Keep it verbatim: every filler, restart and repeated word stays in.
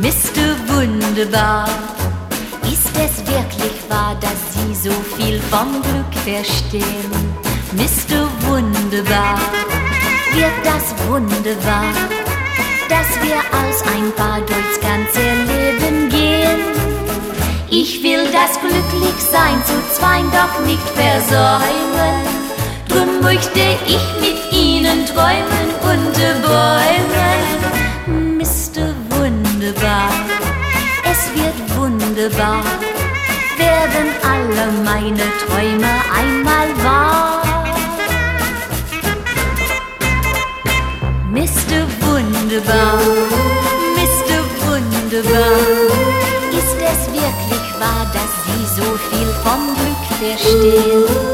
Mister Wunderbar, ist es wirklich wahr, dass Sie so viel vom Glück verstehen? Mister Wunderbar, wird das wunderbar, dass wir als ein Paar durchs ganze Leben gehen? Ich will das Glücklichsein zu zweien doch nicht versäumen, drum möchte ich mit Ihnen träumen unter Bäumen. Mister Wunderbar, es wird wunderbar, werden alle meine Träume einmal wahr. Mister Wunderbar, Mister Wunderbar, ist es wirklich wahr, dass Sie so viel vom Glück verstehen?